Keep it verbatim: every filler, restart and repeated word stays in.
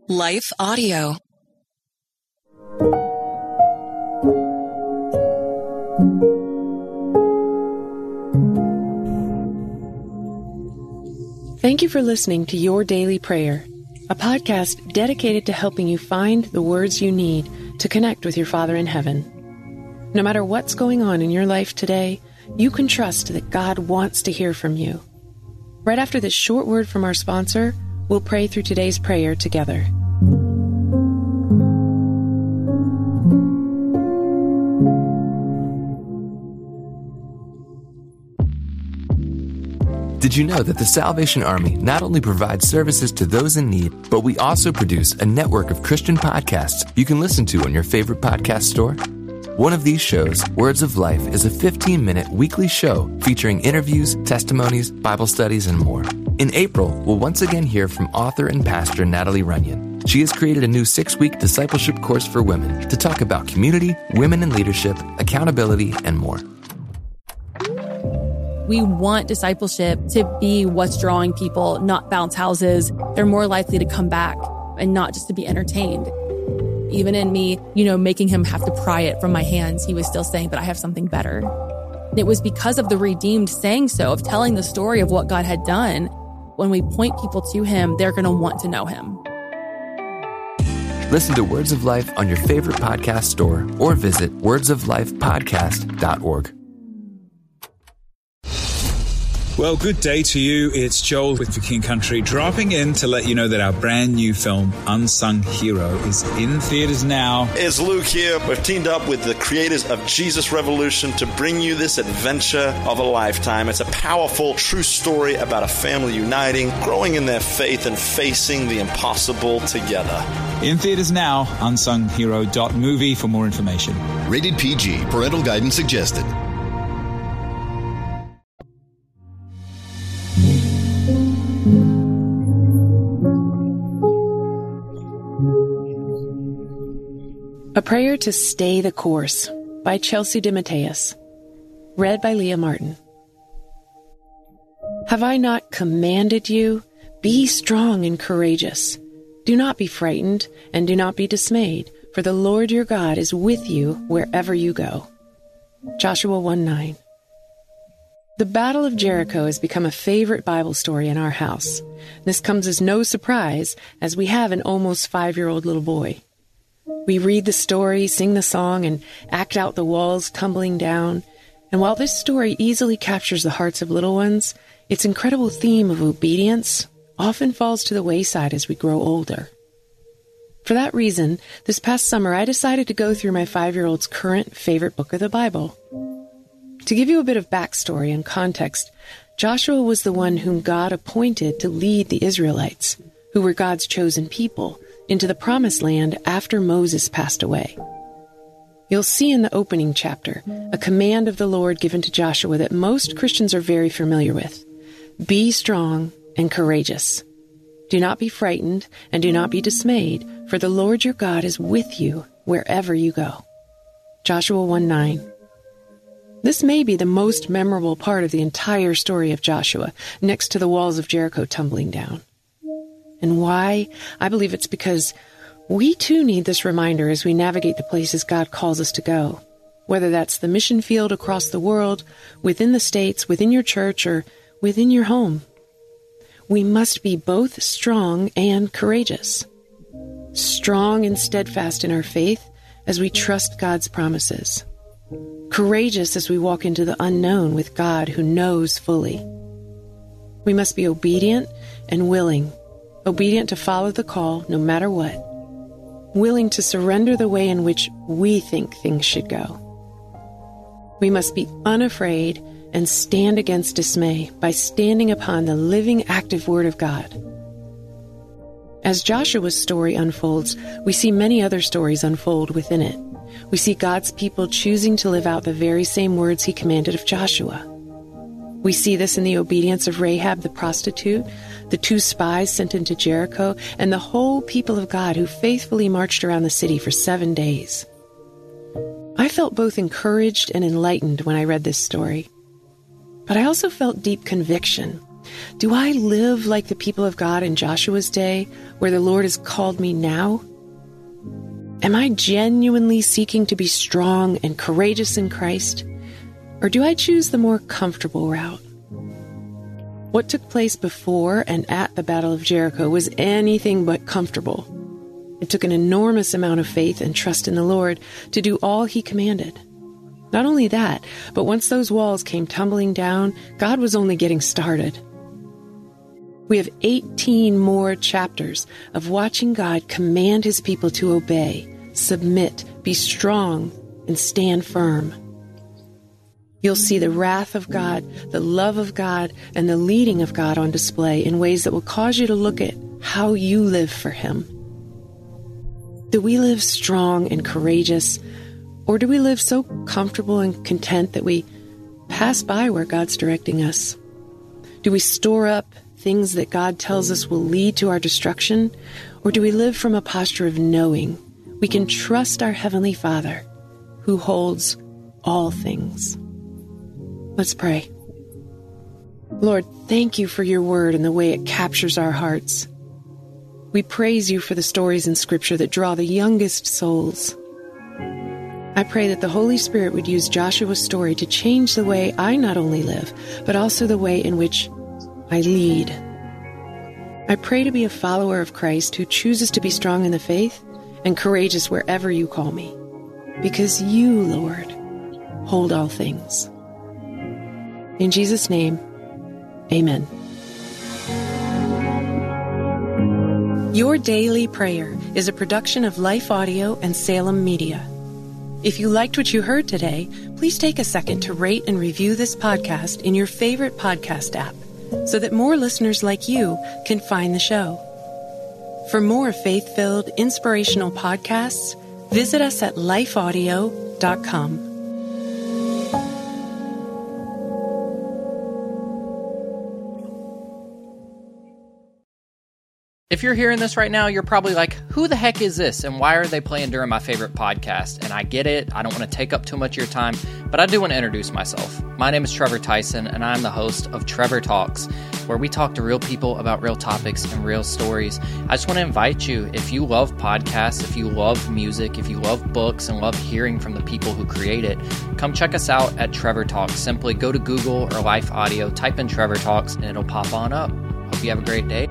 Life Audio. Thank you for listening to Your Daily Prayer, a podcast dedicated to helping you find the words you need to connect with your Father in heaven. No matter what's going on in your life today, you can trust that God wants to hear from you. Right after this short word from our sponsor, we'll pray through today's prayer together. Did you know that the Salvation Army not only provides services to those in need, but we also produce a network of Christian podcasts you can listen to on your favorite podcast store? One of these shows, Words of Life, is a fifteen-minute weekly show featuring interviews, testimonies, Bible studies, and more. In April, we'll once again hear from author and pastor Natalie Runyon. She has created a new six-week discipleship course for women to talk about community, women in leadership, accountability, and more. We want discipleship to be what's drawing people, not bounce houses. They're more likely to come back and not just to be entertained. Even in me, you know, making him have to pry it from my hands, he was still saying, but I have something better. And it was because of the redeemed saying so, of telling the story of what God had done. When we point people to him, they're going to want to know him. Listen to Words of Life on your favorite podcast store or visit words of life podcast dot org. Well, good day to you. It's Joel with The King Country, dropping in to let you know that our brand new film, Unsung Hero, is in theaters now. It's Luke here. We've teamed up with the creators of Jesus Revolution to bring you this adventure of a lifetime. It's a powerful, true story about a family uniting, growing in their faith, and facing the impossible together. In theaters now, unsung hero dot movie for more information. Rated P G. Parental guidance suggested. A Prayer to Stay the Course by Chelsea DeMatteis. Read by Leah Martin. Have I not commanded you? Be strong and courageous. Do not be frightened and do not be dismayed, for the Lord your God is with you wherever you go. Joshua one nine. The Battle of Jericho has become a favorite Bible story in our house. This comes as no surprise, as we have an almost five-year-old little boy. We read the story, sing the song, and act out the walls tumbling down. And while this story easily captures the hearts of little ones, its incredible theme of obedience often falls to the wayside as we grow older. For that reason, this past summer I decided to go through my five-year-old's current favorite book of the Bible. To give you a bit of backstory and context, Joshua was the one whom God appointed to lead the Israelites, who were God's chosen people, into the Promised Land after Moses passed away. You'll see in the opening chapter a command of the Lord given to Joshua that most Christians are very familiar with. Be strong and courageous. Do not be frightened and do not be dismayed, for the Lord your God is with you wherever you go. Joshua one nine. This may be the most memorable part of the entire story of Joshua, next to the walls of Jericho tumbling down. And why? I believe it's because we too need this reminder as we navigate the places God calls us to go, whether that's the mission field across the world, within the states, within your church, or within your home. We must be both strong and courageous. Strong and steadfast in our faith as we trust God's promises. Courageous as we walk into the unknown with God who knows fully. We must be obedient and willing. Obedient to follow the call no matter what. Willing to surrender the way in which we think things should go. We must be unafraid and stand against dismay by standing upon the living, active Word of God. As Joshua's story unfolds, we see many other stories unfold within it. We see God's people choosing to live out the very same words He commanded of Joshua. We see this in the obedience of Rahab the prostitute, the two spies sent into Jericho, and the whole people of God who faithfully marched around the city for seven days. I felt both encouraged and enlightened when I read this story. But I also felt deep conviction Do I live like the people of God in Joshua's day, where the Lord has called me now? Am I genuinely seeking to be strong and courageous in Christ? Or do I choose the more comfortable route? What took place before and at the Battle of Jericho was anything but comfortable. It took an enormous amount of faith and trust in the Lord to do all He commanded. Not only that, but once those walls came tumbling down, God was only getting started. We have eighteen more chapters of watching God command His people to obey, submit, be strong, and stand firm. You'll see the wrath of God, the love of God, and the leading of God on display in ways that will cause you to look at how you live for Him. Do we live strong and courageous, or do we live so comfortable and content that we pass by where God's directing us? Do we store up things that God tells us will lead to our destruction, or do we live from a posture of knowing we can trust our Heavenly Father who holds all things? Let's pray. Lord, thank You for Your word and the way it captures our hearts. We praise You for the stories in Scripture that draw the youngest souls. I pray that the Holy Spirit would use Joshua's story to change the way I not only live, but also the way in which I lead. I pray to be a follower of Christ who chooses to be strong in the faith and courageous wherever You call me, because You, Lord, hold all things. In Jesus' name, amen. Your Daily Prayer is a production of Life Audio and Salem Media. If you liked what you heard today, please take a second to rate and review this podcast in your favorite podcast app so that more listeners like you can find the show. For more faith-filled, inspirational podcasts, visit us at life audio dot com. If you're hearing this right now, you're probably like, who the heck is this? And why are they playing during my favorite podcast? And I get it. I don't want to take up too much of your time, but I do want to introduce myself. My name is Trevor Tyson, and I'm the host of Trevor Talks, where we talk to real people about real topics and real stories. I just want to invite you, if you love podcasts, if you love music, if you love books and love hearing from the people who create it, come check us out at Trevor Talks. Simply go to Google or Life Audio, type in Trevor Talks, and it'll pop on up. Hope you have a great day.